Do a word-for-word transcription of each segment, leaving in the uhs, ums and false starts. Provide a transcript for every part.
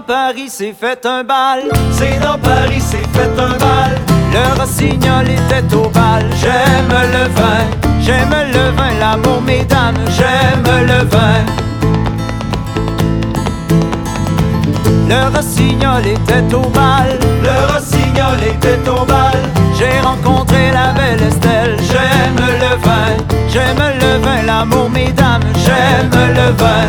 Paris s'est fait un bal. C'est dans Paris s'est fait un bal. Le rossignol était au bal. J'aime le vin, j'aime le vin, l'amour mesdames, j'aime le vin. Le rossignol était au bal. Le rossignol était au bal. J'ai rencontré la belle Estelle. J'aime le vin, j'aime le vin, l'amour mesdames, j'aime le vin.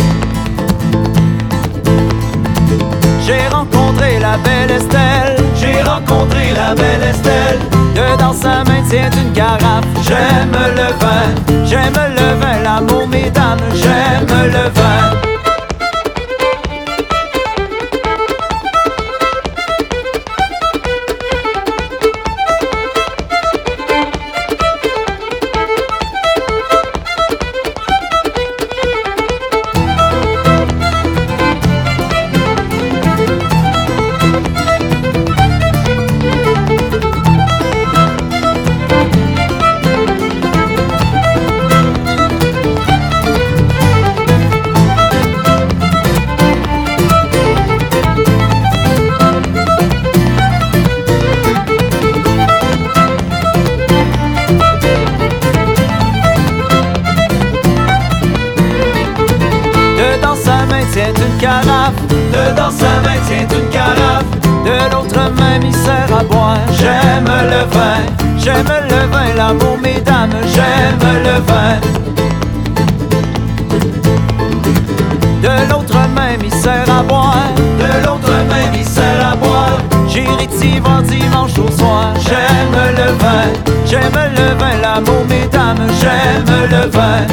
J'ai rencontré la belle Estelle. J'ai rencontré la belle Estelle. Que dans sa main tient une carafe. J'aime le vin, j'aime le vin, l'amour mesdames, j'aime le vin. Tient une carafe. De dans sa main tient une carafe. De l'autre main il sert à boire. J'aime le vin, j'aime le vin, l'amour mesdames, j'aime le vin. De l'autre main il sert à boire. De l'autre main il sert à boire. J'irai t'y voir dimanche au soir. J'aime le vin, j'aime le vin, l'amour mesdames, j'aime le vin.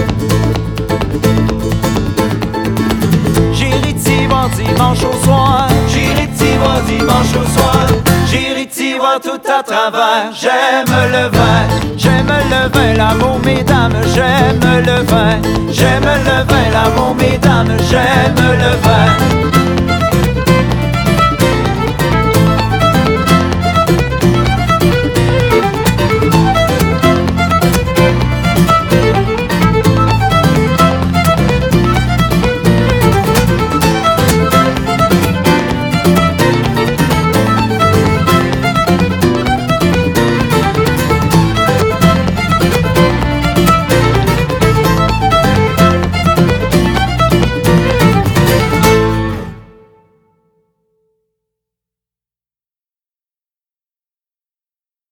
J'irai t'y voir dimanche au soir. J'irai t'y voir dimanche au soir. J'irai t'y voir tout à travers. J'aime le vin, j'aime le vin, l'amour mesdames, j'aime le vin. J'aime le vin, l'amour mesdames, j'aime le vin.